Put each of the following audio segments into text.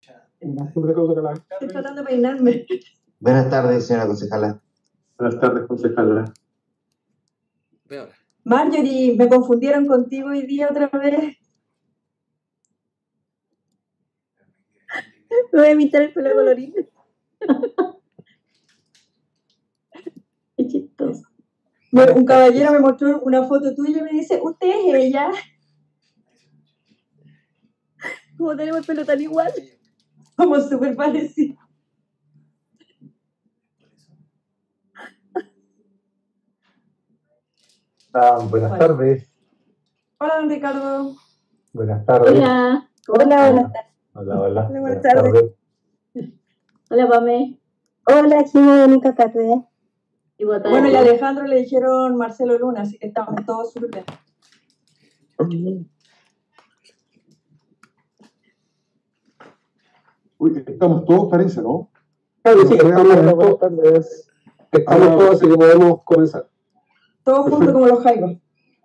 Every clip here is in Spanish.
Estoy tratando de peinarme. Buenas tardes, señora concejala. Buenas tardes, concejala. Marjorie, me confundieron contigo hoy día otra vez. Me voy a pintar el pelo colorido. Qué chistoso. Un caballero me mostró una foto tuya y me dice, ¿usted es ella? Como tenemos el pelo tan igual. Somos súper parecidos. Buenas tardes. Hola, don Ricardo. Buenas tardes. Hola. Hola, buenas tardes. Hola. Buenas tardes. Hola, Pame. Hola, Jimmy, bonita tarde. Bueno, y a Alejandro le dijeron Marcelo Luna, así que estamos todos súper bien. Uy, estamos todos, parece, ¿no? Claro, sí, estamos todos, así que podemos comenzar. Todos juntos como los jaigos.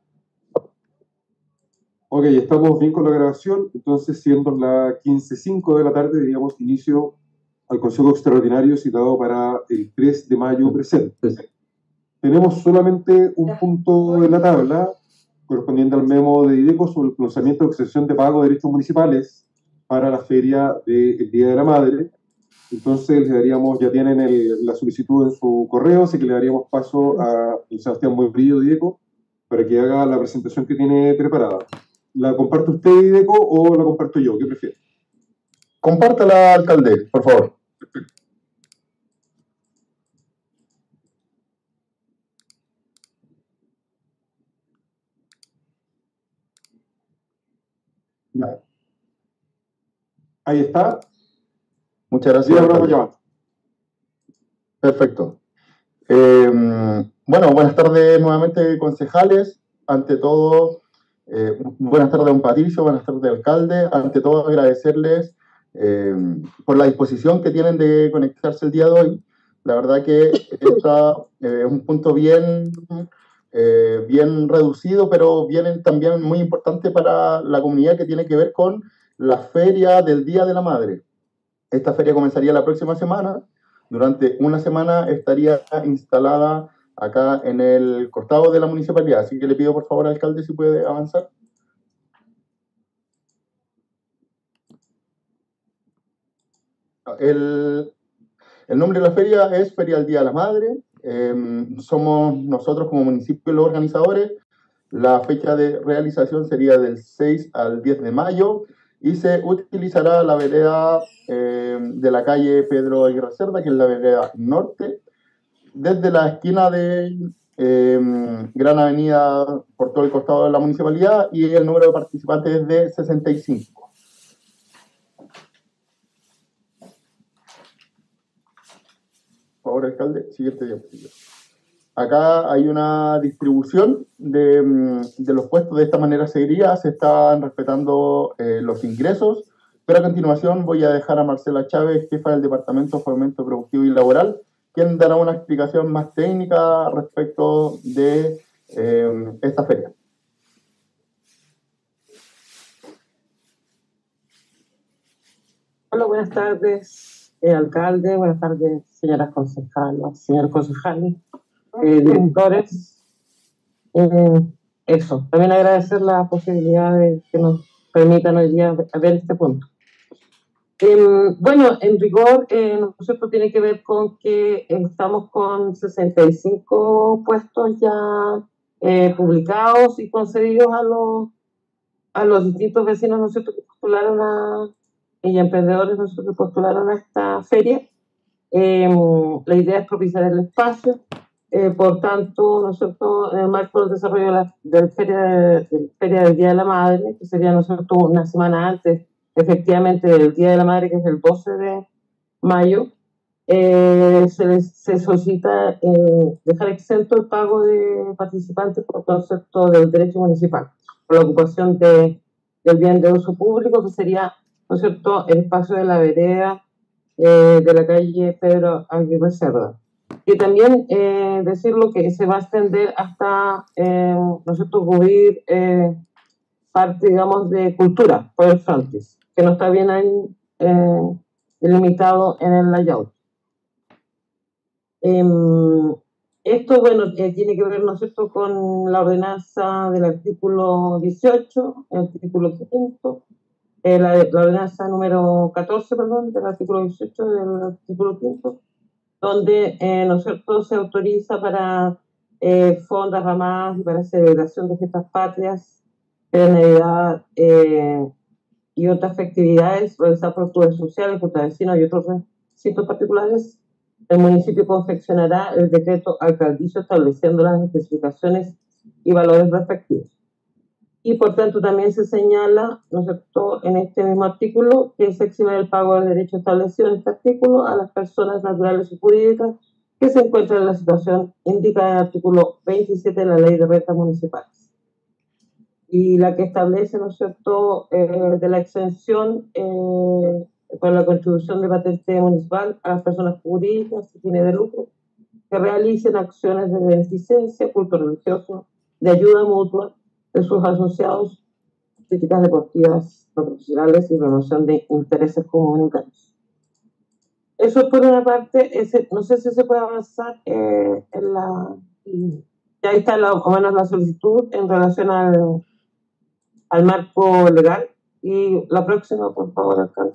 Ok, estamos bien con la grabación, entonces siendo las 15:05 de la tarde, diríamos inicio al Consejo Extraordinario citado para el 3 de mayo presente. Tenemos solamente un punto en la tabla, correspondiente al memo de IDECO sobre el procesamiento de exención de pago de derechos municipales para la feria del Día de la Madre. Entonces le daríamos, ya tienen la solicitud en su correo, así que le daríamos paso a Sebastián Muebrillo de IDECO para que haga la presentación que tiene preparada. ¿La comparte usted, IDECO, o la comparto yo? ¿Qué prefiere? Compártela, alcalde, por favor. Ya. Ahí está. Muchas gracias. Perfecto. Bueno, buenas tardes nuevamente, concejales. Ante todo, buenas tardes, don Patricio, buenas tardes, alcalde. Ante todo, agradecerles por la disposición que tienen de conectarse el día de hoy. La verdad que esta es un punto bien reducido, pero bien también muy importante para la comunidad, que tiene que ver con la feria del Día de la Madre. Esta feria comenzaría la próxima semana. Durante una semana estaría instalada acá en el costado de la municipalidad. Así que le pido por favor, alcalde, si puede avanzar. El nombre de la feria es Feria del Día de la Madre. Somos nosotros como municipio los organizadores. La fecha de realización sería del 6 al 10 de mayo y se utilizará la vereda de la calle Pedro Aguirre Cerda, que es la vereda norte, desde la esquina de Gran Avenida por todo el costado de la municipalidad, y el número de participantes es de 65. Por favor, alcalde, siguiente diapositiva. Acá hay una distribución de los puestos. De esta manera se están respetando los ingresos, pero a continuación voy a dejar a Marcela Chávez, jefa del Departamento de Fomento Productivo y Laboral, quien dará una explicación más técnica respecto de esta feria. Hola, buenas tardes, alcalde, buenas tardes, señoras concejalas, señores concejales, directores. Eso, también agradecer la posibilidad de que nos permitan hoy día ver este punto. Bueno, en rigor, ¿no es cierto?, tiene que ver con que estamos con 65 puestos ya publicados y concedidos a los distintos vecinos, ¿no es cierto?, que postularon y emprendedores, ¿no es cierto?, que postularon a esta feria. La idea es propiciar el espacio. Por tanto, ¿no es cierto?, en el marco del desarrollo de la feria del Día de la Madre, que sería, ¿no es cierto?, una semana antes, efectivamente, del Día de la Madre, que es el 12 de mayo, se solicita dejar exento el pago de participantes por concepto del derecho municipal, por la ocupación del bien de uso público, que sería, ¿no es cierto?, el espacio de la vereda de la calle Pedro Aguirre Cerda. Y también decirlo que se va a extender hasta, ¿no es cierto?, cubrir parte, digamos, de cultura por el frontis, que no está bien ahí delimitado en el layout. Esto, bueno, tiene que ver, ¿no es cierto?, con la ordenanza del artículo 18, el artículo 5, la ordenanza número 14, perdón, del artículo 18 del artículo 5, donde, ¿no es cierto?, se autoriza para fondas, ramadas y para celebración de fiestas patrias, de Navidad y otras festividades realizadas por clubes sociales, juntas de vecinos y otros recintos particulares. El municipio confeccionará el decreto alcaldicio estableciendo las especificaciones y valores respectivos. Y por tanto también se señala, ¿no es cierto?, en este mismo artículo que se exime del pago del derecho establecido en este artículo a las personas naturales y jurídicas que se encuentran en la situación indicada en el artículo 27 de la Ley de Rentas Municipales. Y la que establece, ¿no es cierto?, de la exención para la contribución de patente municipal a las personas jurídicas sin fines de lucro que realicen acciones de beneficencia, culto religioso, de ayuda mutua de sus asociados, críticas deportivas, profesionales y promoción de intereses comunitarios. Eso por una parte, no sé si se puede avanzar en la... Ya está o menos la solicitud en relación al marco legal. Y la próxima, por favor, alcalde.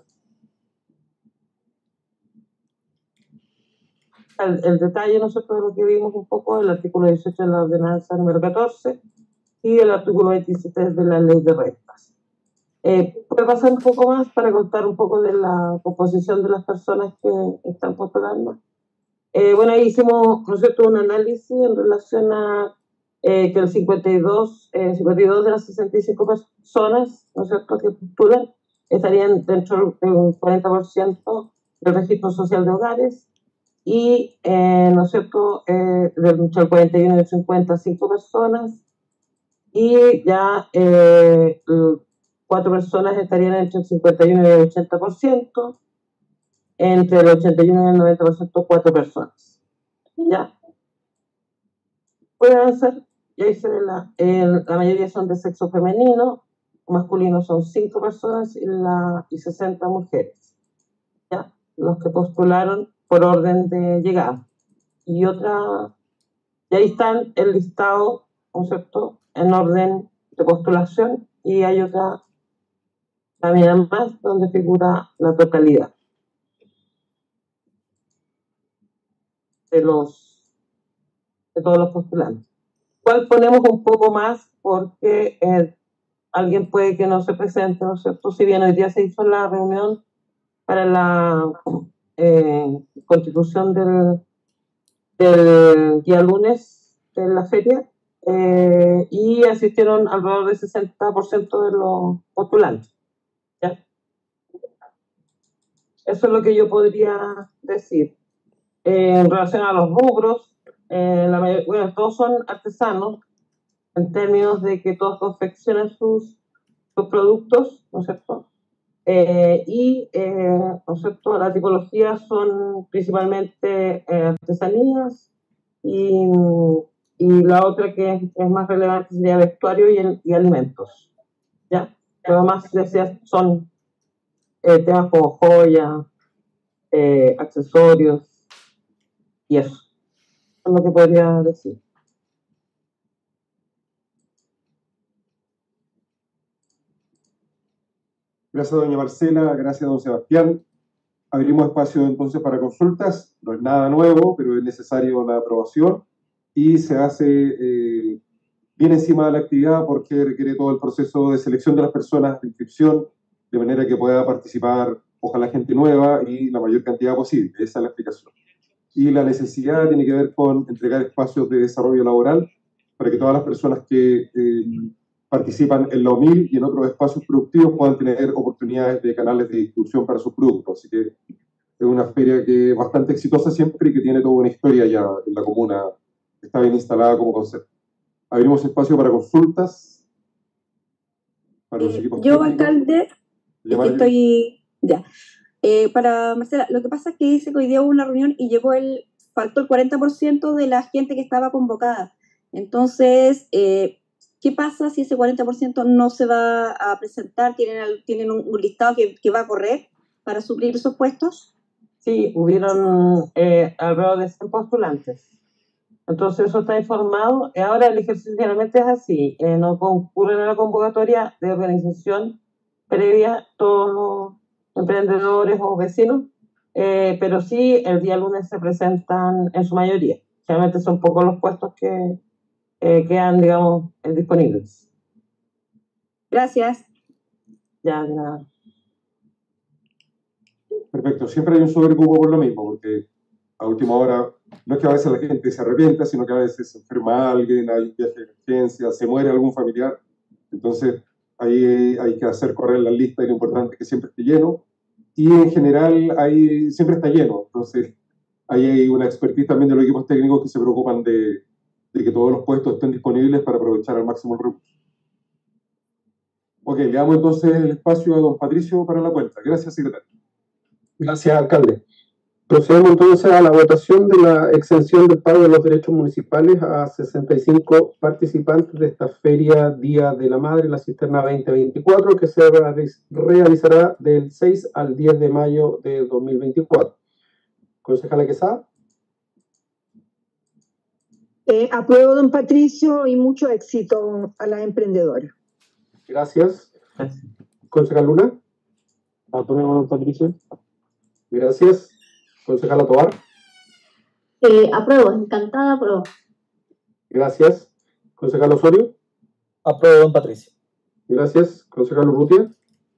El detalle, nosotros lo que vimos un poco, el artículo 18 de la ordenanza número 14 y el artículo 27 de la ley de rentas. Puede pasar un poco más para contar un poco de la composición de las personas que están postulando. Bueno, ahí hicimos, ¿no es cierto?, un análisis en relación a que el 52 de las 65 personas, ¿no es cierto?, que postulan estarían dentro del 40% del registro social de hogares y, ¿no es cierto?, entre el 41 y el 55 personas y ya 4 personas estarían entre el 51 y el 80%, entre el 81 y el 90% 4 personas. ¿Ya? Puede avanzar. Ya hice la mayoría son de sexo femenino, masculino son 5 personas y 60 mujeres. ¿Ya? Los que postularon por orden de llegada. Y ahí están el listado, ¿no es cierto?, en orden de postulación, y hay otra también más donde figura la totalidad de todos los postulantes. ¿Cuál ponemos un poco más? Porque alguien puede que no se presente, ¿no es cierto? Si bien hoy día se hizo la reunión para la constitución del día lunes de la feria, y asistieron alrededor del 60% de los postulantes. ¿Ya? Eso es lo que yo podría decir. En relación a los rubros, bueno, todos son artesanos, en términos de que todos confeccionan sus productos, ¿no es cierto? ¿No es cierto?, las tipologías son principalmente artesanías y la otra que es más relevante sería vestuario y alimentos. ¿Ya? Lo demás son temas como joya, accesorios y eso. Es lo que podría decir. Gracias, doña Marcela. Gracias, don Sebastián. Abrimos espacio entonces para consultas. No es nada nuevo, pero es necesario la aprobación y se hace bien encima de la actividad porque requiere todo el proceso de selección de las personas, de inscripción, de manera que pueda participar, ojalá, gente nueva y la mayor cantidad posible. Esa es la explicación. Y la necesidad tiene que ver con entregar espacios de desarrollo laboral para que todas las personas que participan en la OMIL y en otros espacios productivos puedan tener oportunidades de canales de distribución para sus productos. Así que es una feria que es bastante exitosa siempre y que tiene toda una historia ya en la comuna, está bien instalada como concepto. Abrimos espacio para consultas. Para los equipos yo, técnicos. alcalde, estoy ya. Para Marcela, lo que pasa es que dice que hoy día hubo una reunión y faltó el 40% de la gente que estaba convocada. Entonces, ¿qué pasa si ese 40% no se va a presentar? ¿Tienen un listado que va a correr? para suplir esos puestos? Sí, hubieron alrededor de 100 postulantes. Entonces eso está informado. Ahora el ejercicio generalmente es así. No concurren a la convocatoria de organización previa todos los emprendedores o vecinos, pero sí el día lunes se presentan en su mayoría. Generalmente son pocos los puestos que quedan, digamos, disponibles. Gracias. Ya, de nada. Perfecto. Siempre hay un sobrecupo por lo mismo, porque a última hora, no es que a veces la gente se arrepienta, sino que a veces se enferma alguien, hay un viaje de emergencia, se muere algún familiar. Entonces, ahí hay que hacer correr la lista y lo importante es que siempre esté lleno. Y en general, ahí siempre está lleno. Entonces, ahí hay una expertise también de los equipos técnicos que se preocupan de que todos los puestos estén disponibles para aprovechar al máximo el recurso. Ok, le damos entonces el espacio a don Patricio para la cuenta. Gracias, secretario. Gracias, alcalde. Procedemos entonces a la votación de la exención del pago de los derechos municipales a 65 participantes de esta Feria Día de la Madre, la Cisterna 2024, que se realizará del 6 al 10 de mayo de 2024. Concejala Quesada. Apruebo, don Patricio, y mucho éxito a la emprendedora. Gracias. Concejal Luna. Apruebo, don Patricio. Gracias. Concejala Tovar. Apruebo, encantada, apruebo. Gracias. Concejal Osorio. Apruebo, don Patricio. Gracias. Concejal Urrutia.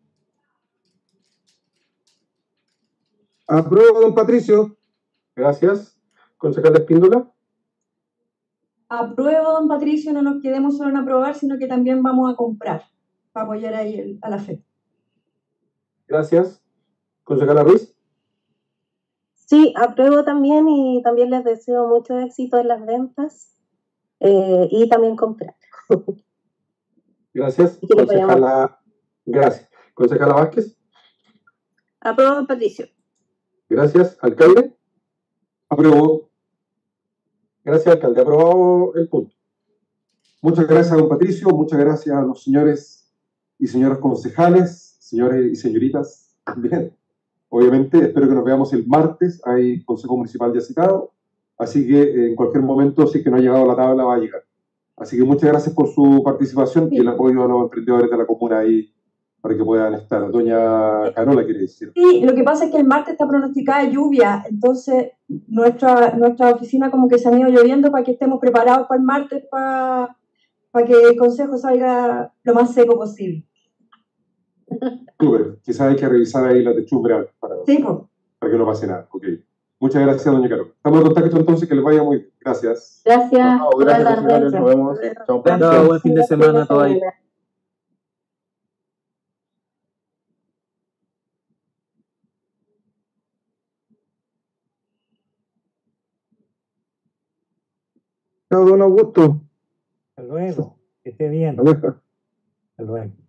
Apruebo, don Patricio. Gracias. Concejal Espíndola. Apruebo, don Patricio, no nos quedemos solo en aprobar, sino que también vamos a comprar para apoyar ahí a la FED. Gracias. Concejala Ruiz. Sí, apruebo también y también les deseo mucho éxito en las ventas y también comprar. Gracias. Concejala, gracias. Concejala Vázquez. Apruebo, don Patricio. Gracias. Alcalde. Apruebo. Gracias, alcalde. Aprobado el punto. Muchas gracias, don Patricio. Muchas gracias a los señores y señoras concejales, señores y señoritas también. Obviamente, espero que nos veamos el martes. Hay Consejo Municipal ya citado. Así que en cualquier momento, si es que no ha llegado a la tabla, va a llegar. Así que muchas gracias por su participación y el apoyo a los emprendedores de la comuna ahí para que puedan estar. Doña Carola quiere decir. Sí, lo que pasa es que el martes está pronosticada lluvia, entonces nuestra oficina como que se han ido lloviendo para que estemos preparados para el martes, para que el consejo salga lo más seco posible. Súper. Quizás hay que revisar ahí la techumbre para que no pase nada. Okay. Muchas gracias, doña Carola. Estamos en contacto entonces, que les vaya muy bien. Gracias. Gracias. Gracias, señores. Nos vemos. Chao. Chao, buen fin de semana todo ahí. Chao, don Augusto. Hasta luego. Que esté bien. Hasta luego.